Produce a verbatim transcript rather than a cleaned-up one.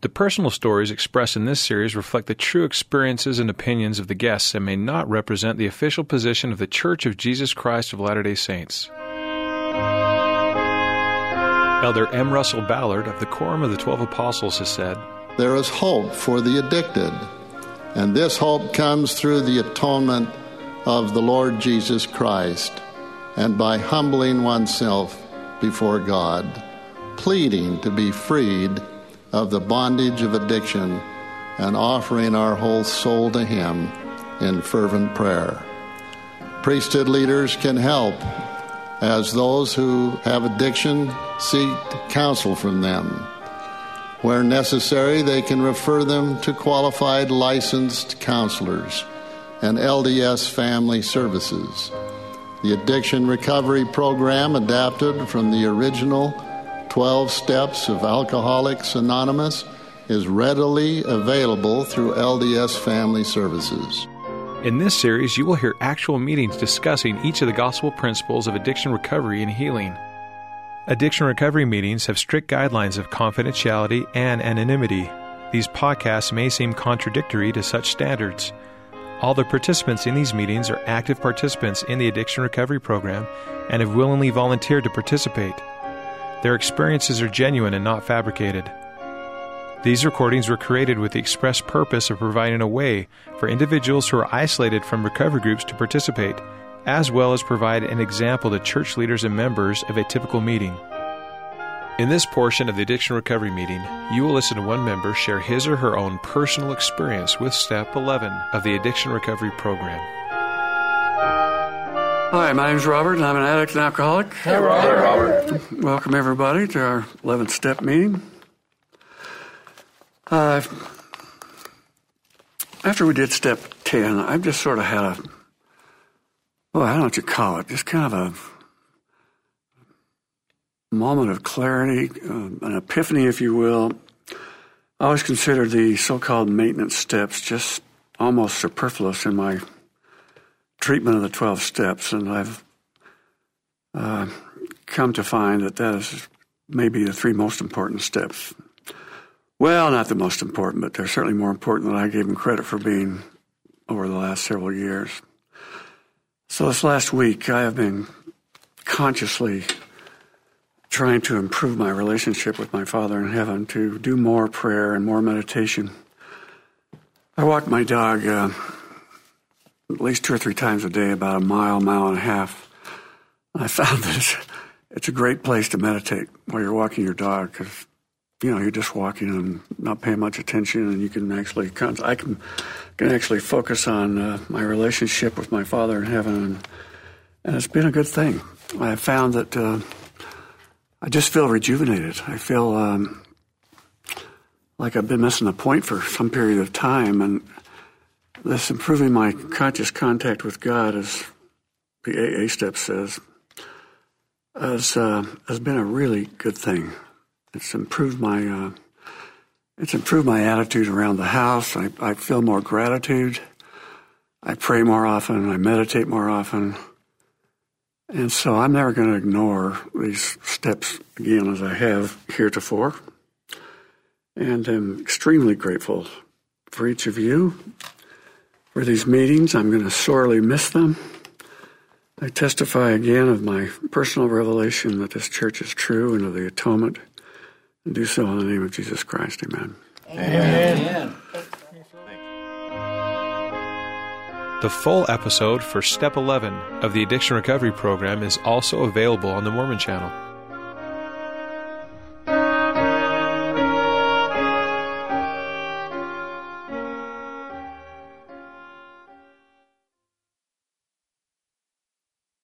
The personal stories expressed in this series reflect the true experiences and opinions of the guests and may not represent the official position of the Church of Jesus Christ of Latter-day Saints. Elder M. Russell Ballard of the Quorum of the Twelve Apostles has said, "There is hope for the addicted, and this hope comes through the atonement of the Lord Jesus Christ and by humbling oneself before God, pleading to be freed of the bondage of addiction and offering our whole soul to Him in fervent prayer. Priesthood leaders can help as those who have addiction seek counsel from them. Where necessary, they can refer them to qualified licensed counselors and L D S family services. The Addiction Recovery Program, adapted from the original twelve Steps of Alcoholics Anonymous, is readily available through L D S Family Services." In this series, you will hear actual meetings discussing each of the gospel principles of addiction recovery and healing. Addiction recovery meetings have strict guidelines of confidentiality and anonymity. These podcasts may seem contradictory to such standards. All the participants in these meetings are active participants in the addiction recovery program and have willingly volunteered to participate. Their experiences are genuine and not fabricated. These recordings were created with the express purpose of providing a way for individuals who are isolated from recovery groups to participate, as well as provide an example to church leaders and members of a typical meeting. In this portion of the addiction recovery meeting, you will listen to one member share his or her own personal experience with Step eleven of the addiction recovery program. Hi, my name is Robert, and I'm an addict and alcoholic. Hey, Robert. Hey, Robert. Welcome, everybody, to our eleventh step meeting. Uh, after we did step ten, I've just sort of had a, well, I don't know what you call it, just kind of a moment of clarity, uh, an epiphany, if you will. I always considered the so-called maintenance steps just almost superfluous in my treatment of the twelve steps, and I've uh, come to find that that is maybe the three most important steps. Well, not the most important, but they're certainly more important than I gave them credit for being over the last several years. So this last week, I have been consciously trying to improve my relationship with my Father in heaven, to do more prayer and more meditation. I walk my dog uh, at least two or three times a day, about a mile, mile and a half. I found that it's, it's a great place to meditate while you're walking your dog, because, you know, you're just walking and not paying much attention, and you can actually, I can, can actually focus on uh, my relationship with my Father in heaven, and, and it's been a good thing. I have found that uh, I just feel rejuvenated. I feel um, like I've been missing the point for some period of time, and this improving my conscious contact with God, as the A A step says, has uh, has been a really good thing. It's improved my uh, it's improved my attitude around the house. I, I feel more gratitude. I pray more often. I meditate more often, and so I'm never going to ignore these steps again as I have heretofore. And I'm extremely grateful for each of you. For these meetings, I'm going to sorely miss them. I testify again of my personal revelation that this church is true and of the atonement, and do so in the name of Jesus Christ. Amen. Amen. The full episode for Step eleven of the Addiction Recovery Program is also available on the Mormon Channel.